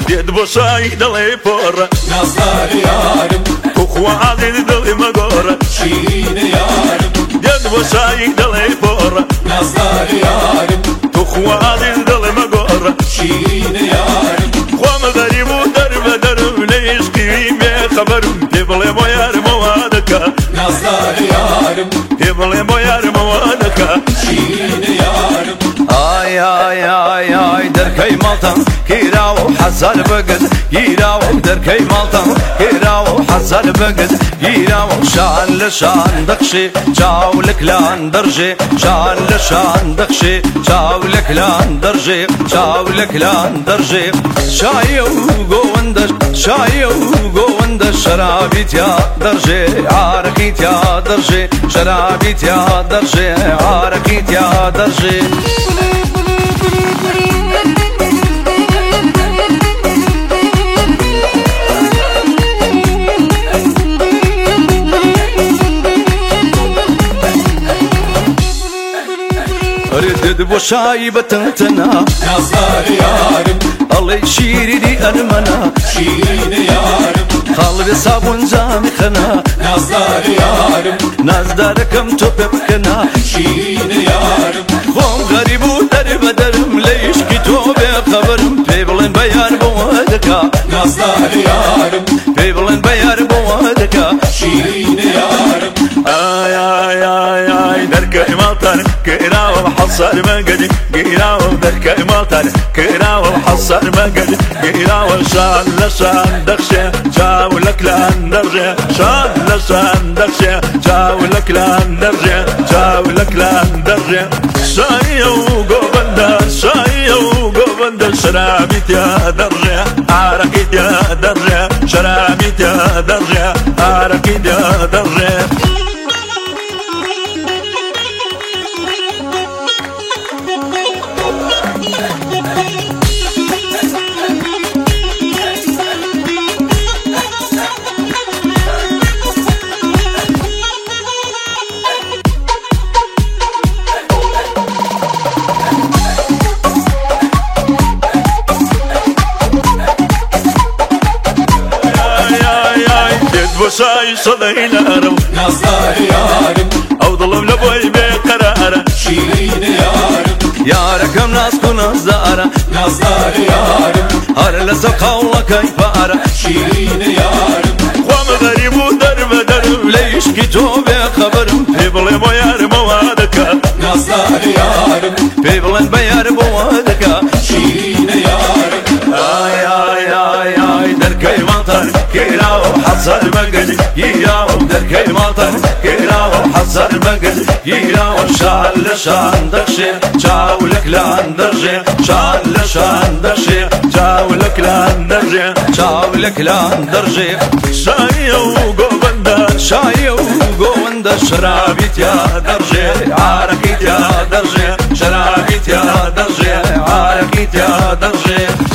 دێت بۆ شای دەڵێ پۆڕە نازداری یارم وخوازێ دڵێ مەگۆڕە شیرینە یارم دێت بۆ شای دەڵێ پۆڕە نازداری یارم وخوازێ دڵێ مەگۆڕە شیرینە یارم خوامە غەریب و دەربەدەرم لە عشقی بێ خەبەرم پێ بڵێ بۆ یارمەوە دەکا نازداری یارم پێ بڵێ بۆ یارمەوە دەکا شیرینە یارم ئای ئای ئای ئای دەرکەی ماڵتان گیراوە و حەزار بەگت گیراوە دەرکەی ماڵتان گیراوە و حەزار بەگت گیراوە شان لە شان دەخشێ چاو لە کلان دەڕژێ شان لە شان دەخشێ چاو لە کلان دەڕژێ چاو لە کلان دەڕژێ شایە و گۆوەندە شایە و گۆوەندە شەرابی تیا دەڕژێ عارەقی تیا دەڕژێ شەرابی تیا دەڕژێ عارەقی تیا دەڕژێ ردد بۆ شای بەتەنتەنا نازداری یارم ئەڵێ شیرینی ئەرمەنا شیرینە یارم خاڵێ سابوون جامی خەنا نازداری یارم نازدارەکەم تۆ پێ بکەنا شیرینە یارم خۆم غەریب و دەربەدەرم لە عیشقی تۆ بێ خەبەرم پێی بڵێن بە یار بۆوە دەکا نازداری یارم پێی بڵێن بە یار بۆوە دەکا شیرینە یارم ئای ئای ئای ئای دەرکەی ماڵتان گێراوە حەسار مەگەدی گێراوە دەرکەی ماڵتان گێراوە حەسار مەگەدی گێراوە شان لە شان دەخشێ چاو لە کلان دەڕژێ شان لە شان دەخشێ چاو لە کلان دەڕژێ چاو لە کلان دەڕژێ شایە و گۆبەندە شایە و گۆبەندە شەرابی تیا دەڕژێ عارەقی تیا دەڕژێ شەرابی تیا دەڕژێ عارەقی تیا دەڕژێ بۆشای سەدەی لارە و نازداری یارم ئەو دڵم لە بۆی بێقەرارە شیرینە یارم یارەکەم ناسک و نازدارە نازداری یارم هەر لەسەر قاوڵەکەی پارە شیرینە یارم خوامە غەریب و دەربەدەرم لە عیشقی تۆ بێ خەبەرم پێی بڵێ بۆ یارمەوە دەکا نازداری یارم پێی بڵێن بە یار بۆوە دەکا شیرینە یارم ئای ئای ئای ئای دەرکەی ماڵتان گێراوە حەزار مەگەدی گیراوە دەرکەی ماڵتان گێراوە حەزار مەگەدی گیراوە شان لە شان دەخشێ چاو لە کلان دەڕژێ شان لە شان دەخشێ چاو لە کلان دەڕژێ چاو لە کلان دەڕژێ شایە و گۆبەندە شایە و گۆوەندە شەرابی تیا دەڕژێ عارەقی تیا دەڕژێ شەرابی تیا دەڕژێ عارەقی تیا دەڕژێ